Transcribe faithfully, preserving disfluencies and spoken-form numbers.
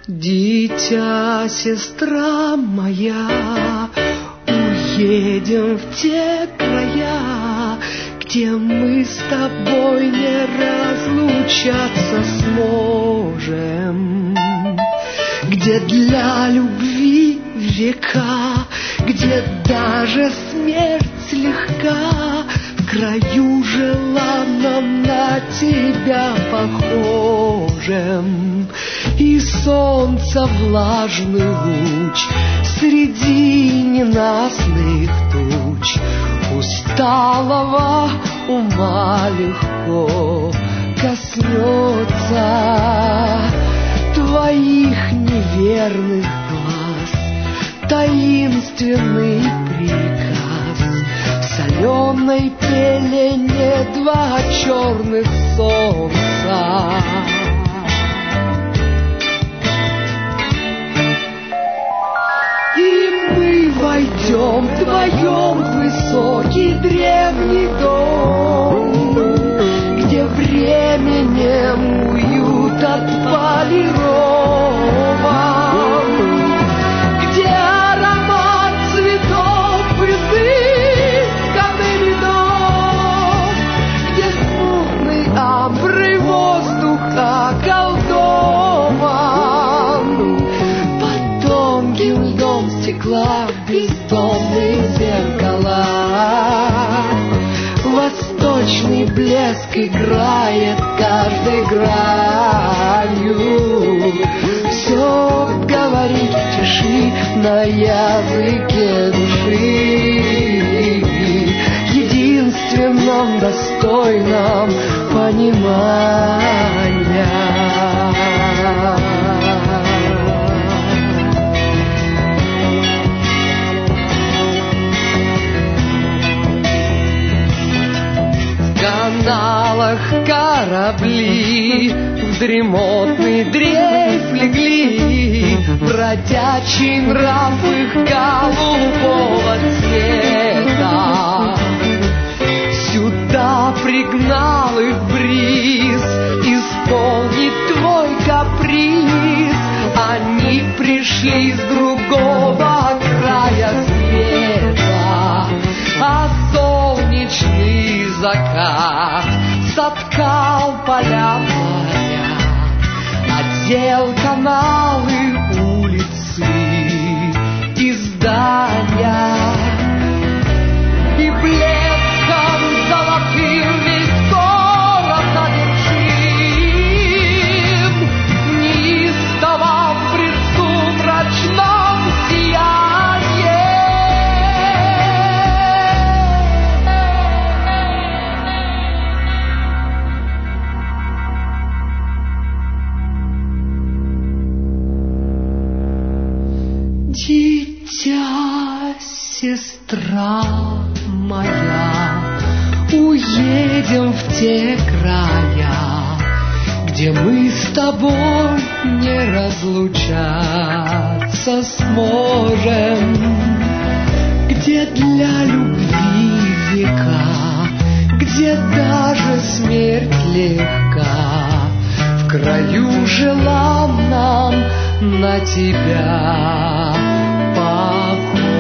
Дитя, сестра моя, уедем в те края, где мы с тобой не разлучаться сможем, где для любви века, где даже смерть легка, в краю желанном на тебя похожем. И солнца влажный луч среди ненастных туч усталого ума легко коснется твоих неверных глаз. Таинственный приказ в соленой пелене два черных солнца. Войдем вдвоем в высокий древний дом, где временем уют отполирован, где аромат цветов изысканный медом, где смутный амброй воздух околдован, под тонким льдом стекла бездомные зеркала. Восточный блеск играет каждой гранью. Все говорит в тиши на языке души, единственном достойном понимания. В каналах корабли в дремотный дрейф легли, бродячий нрав их голубого цвета. Сюда пригнал их бриз исполнить твой каприз. Они пришли с другого края света, а солнечный закат соткал поля моря, одел каналы, улицы и здания, и блеском золотым весь город одержим, неистово в предсумрачном сиянии. Дитя, сестра моя, уедем в те края, где мы с тобой не разлучаться сможем, где для любви века, где даже смерть легка, в краю желанном на тебя похож.